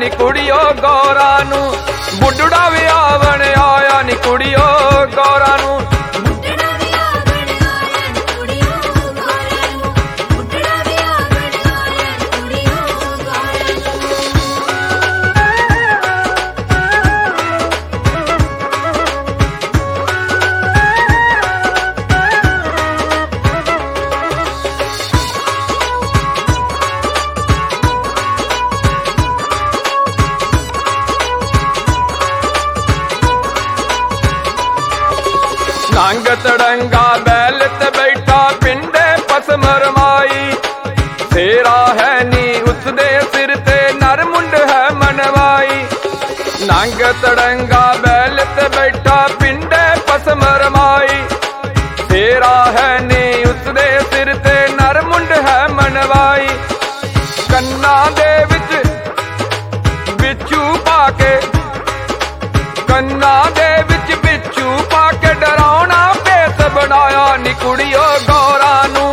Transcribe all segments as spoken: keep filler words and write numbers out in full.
नी कुड़ियो गौरा नू, बुढ़ड़ा विआवण आया नी कुड़ियो गौरा नू। नंग तड़ंगा बैल ते बैठा पिंडे पसम रमाई, सेरा है नी उसदे सिर ते नर मुंड है मनवाई। नंग तड़ंगा बैल ते बैठा पिंडे पसम रमाई, सेरा है नी उसदे सिर ते नर मुंड है मनवाई। कन्ना दे विच बिच्छू पाके, कन्ना दे विच बिच्छू पाके डरावना भेस बनाया नी कुड़ियो गौरा नू।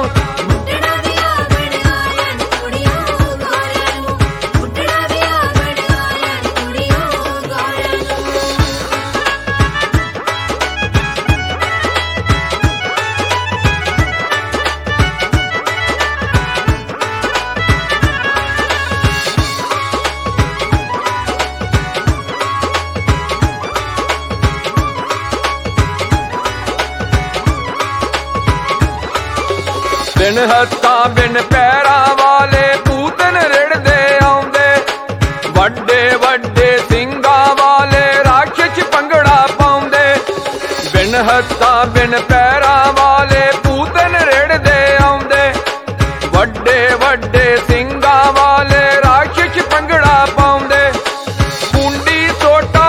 बिन हत्था बिन पैरा वाले पूतन रिड़दे आउंदे, वड्डे वड्डे सिंगा वाले राक्षस भंगड़ा पाउंदे। बिन हत्था बिन पैरा वाले पूतन रिड़दे आउंदे, वड्डे वड्डे सिंगा वाले राक्षस भंगड़ा पाउंदे। पूंडी सोटा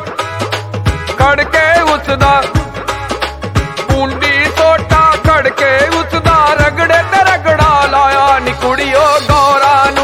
कड़के उसदा, पूंडी सोटा कड़के उसदा रगड़े ते रगड़ा लाया नी कुड़ियो गौरा नू।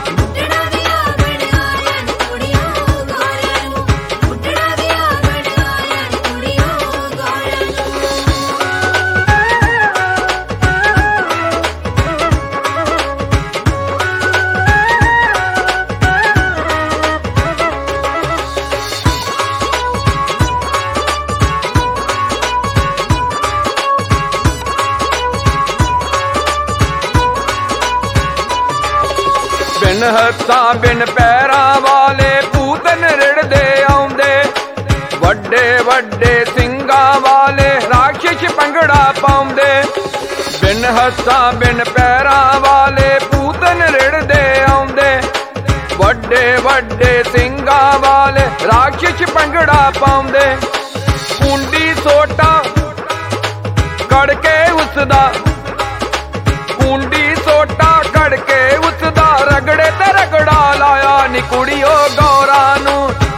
बिन हत्था बिन पैरा वाले पूतन रिड़दे आउंदे, वड्डे वड्डे सिंगा वाले राक्षस भंगड़ा पाउंदे। बिन हत्था बिन पैरा वाले पूतन रिड़दे आउंदे, वड्डे वड्डे सिंगा वाले राक्षस भंगड़ा पाउंदे। पूंडी सोटा कड़के उसदा, पूंडी सोटा कड़के उसदा रगड़े ते रगड़ा लाया नी कुड़ियो गौरा नू।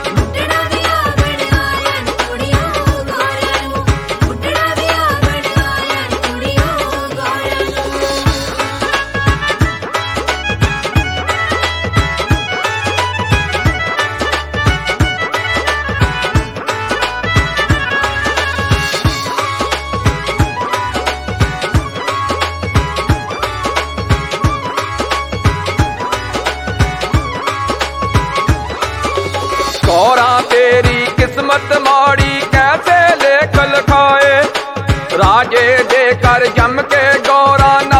गौरा तेरी किस्मत माड़ी कैसे लेख लिखाए, राजे दे कर जम के गौरा